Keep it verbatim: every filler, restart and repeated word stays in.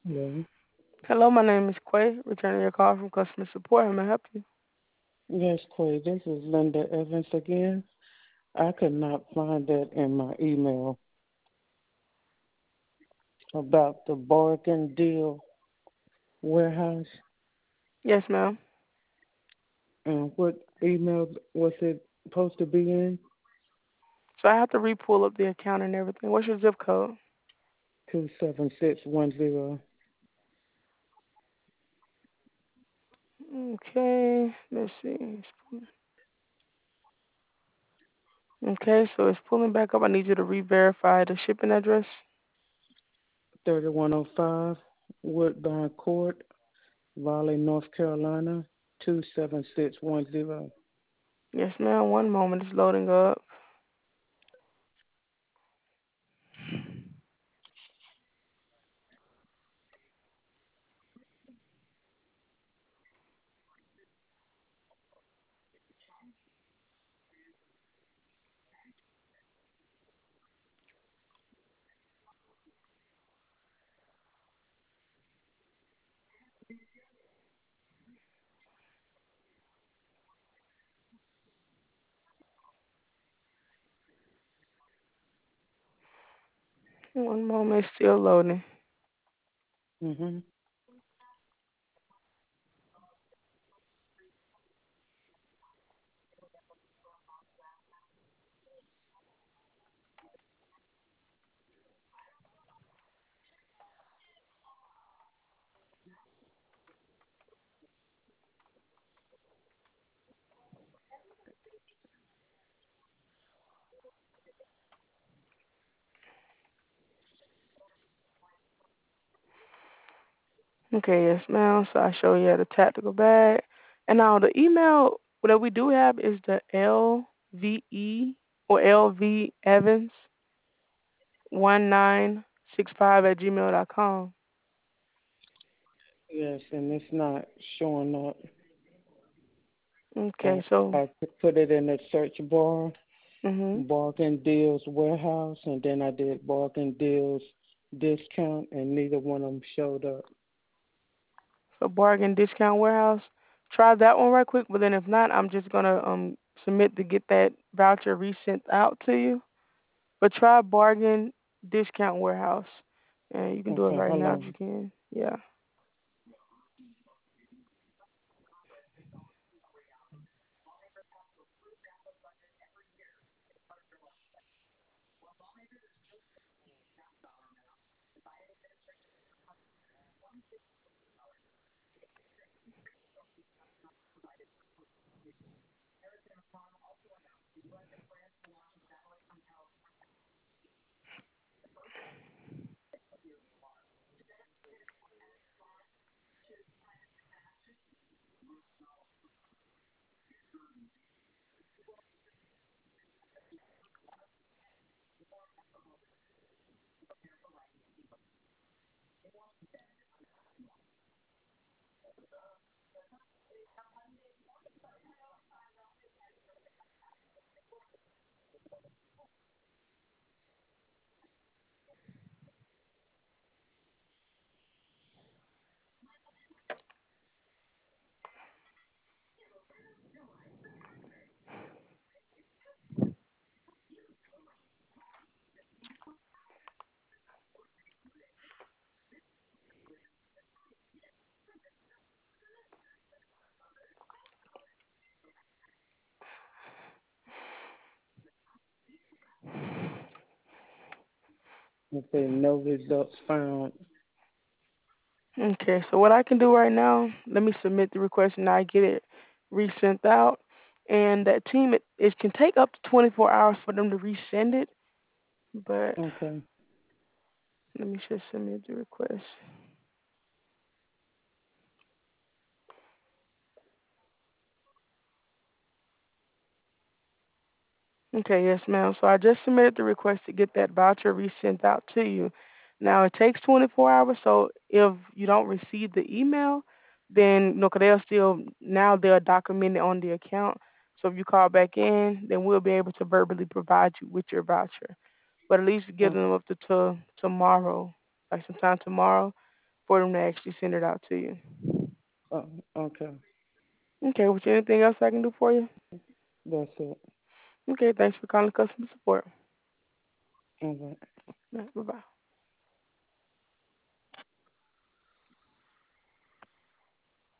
Hello. Hello, my name is Quay. Returning your call from customer support. How may I help you? Yes, Quay, this is Linda Evans again. I could not find that in my email about the bargain deal warehouse. Yes, ma'am. And what email was it supposed to be in? So I have to re-pull up the account and everything. What's your zip code? Two seven six one zero. Okay, let's see. Okay, so it's pulling back up. I need you to re-verify the shipping address. Thirty-one oh five Woodbine Court, Raleigh, North Carolina. Two seven six one zero. Yes, ma'am. One moment. It's loading up. One moment. It's still loading. Mm-hmm. Okay, yes, ma'am. So I show you the tactical bag. And now the email that we do have is the L V E or L V Evans one nine six five at gmail dot com. Yes, and it's not showing up. I Okay, so I put it in the search bar. mhm. Bargain Deals Warehouse, and then I did Bargain Deals Discount, and neither one of them showed up. So bargain discount warehouse. Try that one right quick, but then if not, I'm just gonna um submit to get that voucher resent out to you. But try bargain discount warehouse, and you can do it Okay, right hold now if you on. can. Yeah. Okay, no results found. Okay. So what I can do right now, let me submit the request and I get it resent out. And that team, it, it can take up to twenty-four hours for them to resend it. But Okay, let me just submit the request. Okay, yes, ma'am. So I just submitted the request to get that voucher resent out to you. Now it takes twenty-four hours, so if you don't receive the email, then you know, 'cause they'll still now they'll document it on the account. So if you call back in, then we'll be able to verbally provide you with your voucher. But at least give okay, them up to, to tomorrow, like sometime tomorrow, for them to actually send it out to you. Uh, okay. Okay, was there anything else I can do for you? That's it. Okay, thanks for calling customer support. All right. Bye bye.